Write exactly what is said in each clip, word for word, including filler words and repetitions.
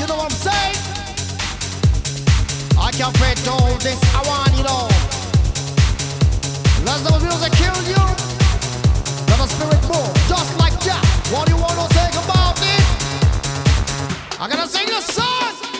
you know what I'm saying? I can't pray to all this, I want you know. Let the music kill you. Let the spirit move, just like that. What do you want to say about it? I'm gonna sing a song.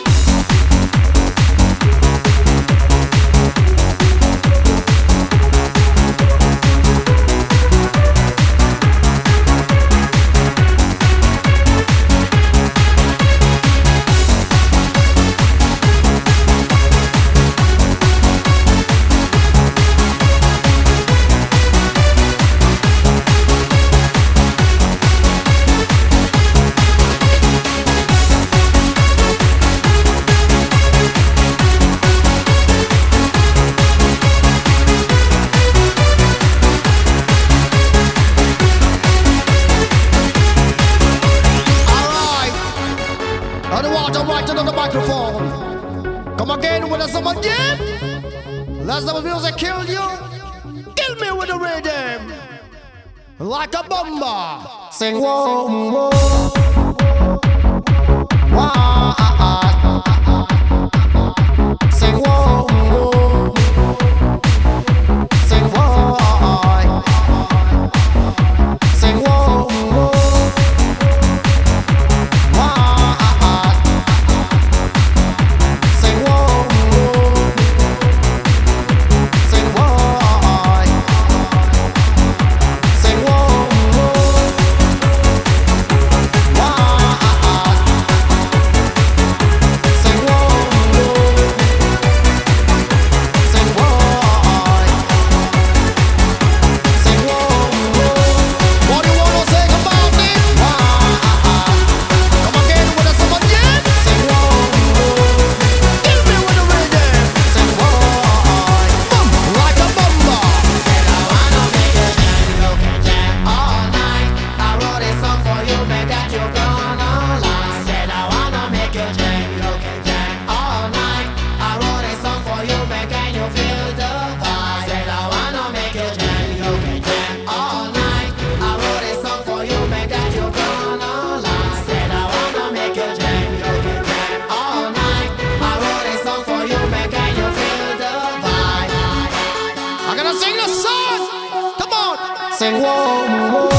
Let the music kill you. Kill me with the rhythm. Like a bomber. Sing whoa, whoa. Wah, ah, ah. Sing whoa, whoa. Sing whoa. Sing whoa, whoa. Wah, ah, ah. Sing whoa. Sing whoa, whoa.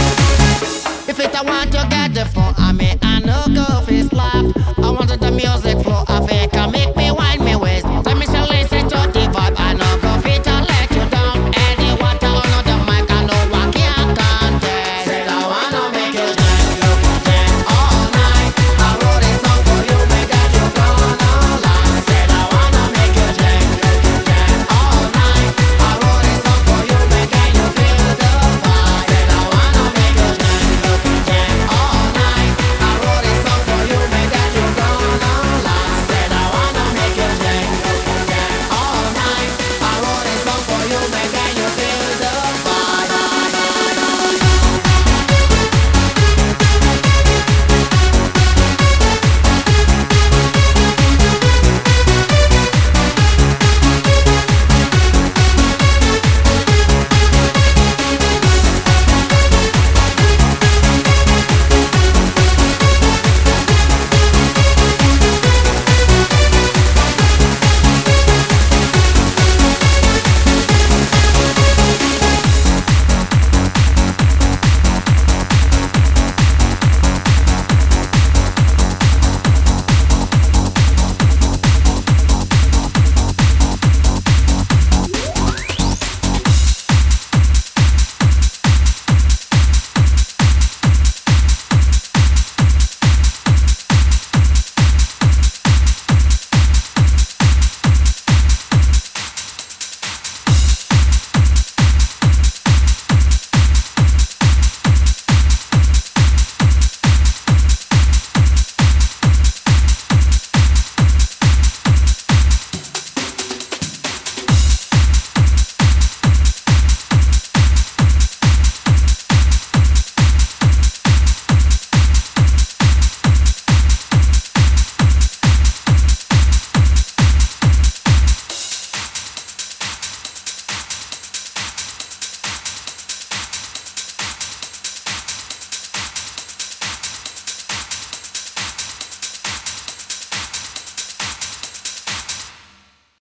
I want to get the phone, I mean, I know go face life. I wanted the music.